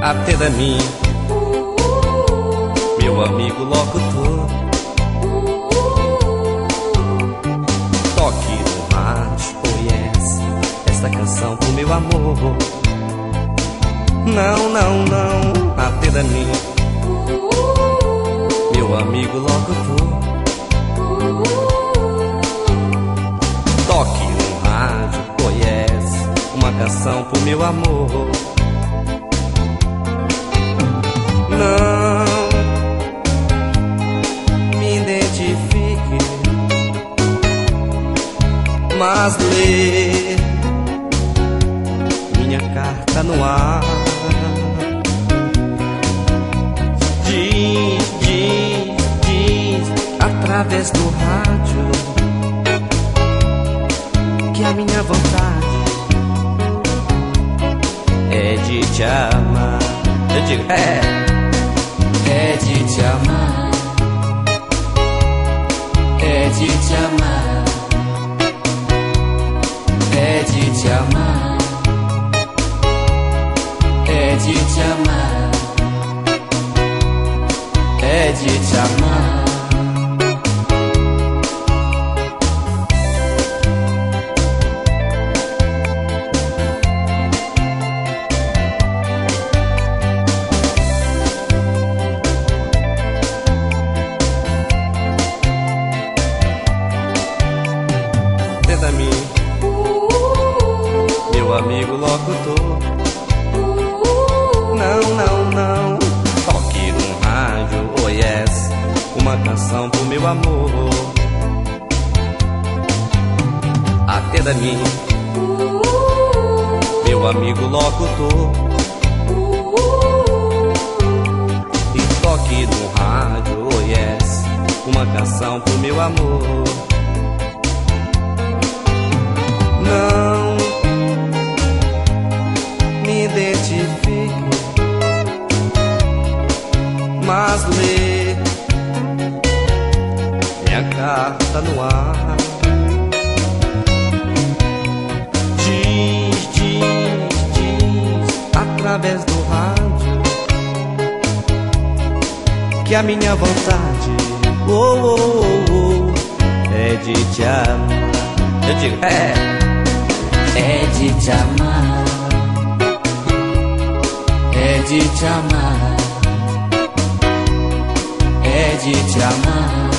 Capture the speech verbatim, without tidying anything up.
Atenda a mim, meu amigo locutor. Toque no rádio, oh yes, esta canção pro meu amor. Não, não, não, atenda a mim, meu amigo locutor. Toque no rádio, oh yes, uma canção pro meu amor. Não me identifique, mas lê minha carta no ar. Diz, diz, diz através do rádio que a minha vontade é de te amar. Eu digo, é É de te amar, é de te amar, é de te amar, é de te amar, é de te amar. Atenda a mim, meu amigo locutor. Não, não, não, toque no rádio, oh yes, uma canção pro meu amor. Atenda a mim, meu amigo locutor. E toque no rádio, oh yes, uma canção pro meu amor. Não me identifique, mas lê minha carta no ar. Diz, diz, diz através do rádio que a minha vontade oh, oh, oh, oh, é de te amar. Eu digo, é É de te amar, é de te amar, é de te amar.